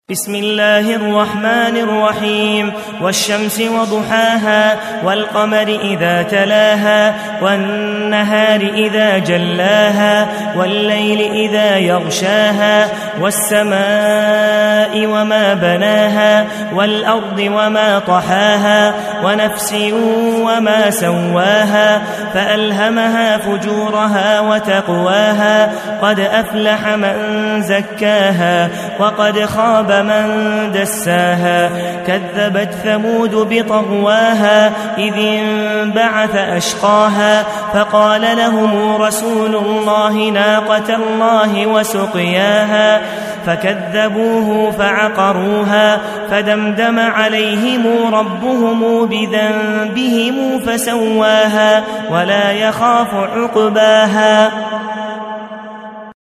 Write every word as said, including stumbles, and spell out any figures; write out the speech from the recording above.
بسم الله الرحمن الرحيم والشمس وضحاها والقمر إذا تلاها والنهار إذا جلاها والليل إذا يغشاها والسماء وما بناها والأرض وما طحاها ونفس وما سواها فألهمها فجورها وتقواها قد أفلح من زكاها وقد خاب من دساها كذبت ثمود بطغواها إذ انبعث أشقاها فقال لهم رسول الله ناقة الله وسقياها فكذبوه فعقروها فدمدم عليهم ربهم بذنبهم فسواها ولا يخاف عقباها.